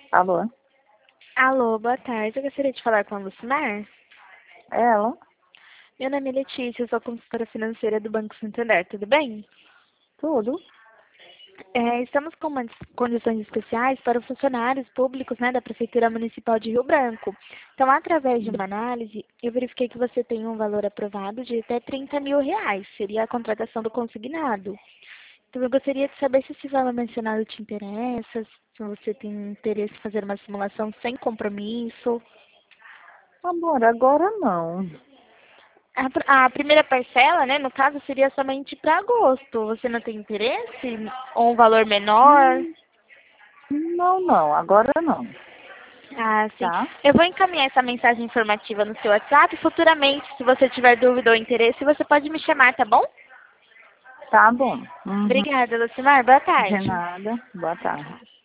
Alô? Alô, boa tarde. Eu gostaria de falar com a Lucimar. É ela? Meu nome é Letícia, eu sou consultora financeira do Banco Santander, tudo bem? Tudo? Estamos com condições especiais para os funcionários públicos, né, da Prefeitura Municipal de Rio Branco. Então, através de uma análise, eu verifiquei que você tem um valor aprovado de até R$ 30.000. Seria a contratação do consignado. Então, eu gostaria de saber se esse valor mencionado te interessa, se você tem interesse em fazer uma simulação sem compromisso. Amor, agora não. A primeira parcela, né, no caso, seria somente para agosto. Você não tem interesse? Ou um valor menor? Hum, não, agora não. Ah, sim. Tá? Eu vou encaminhar essa mensagem informativa no seu WhatsApp. Futuramente, se você tiver dúvida ou interesse, você pode me chamar, tá bom? Tá bom. Uhum. Obrigada, Lucimar. Boa De tarde. nada. Boa tarde.